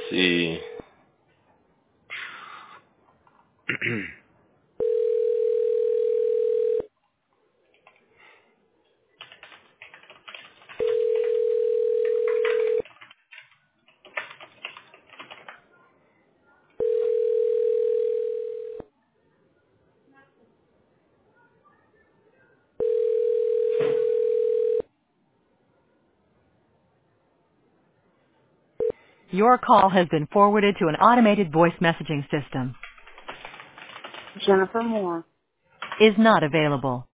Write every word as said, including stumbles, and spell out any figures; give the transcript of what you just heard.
see. Your call has been forwarded to an automated voice messaging system. Jennifer Moore. Is not available.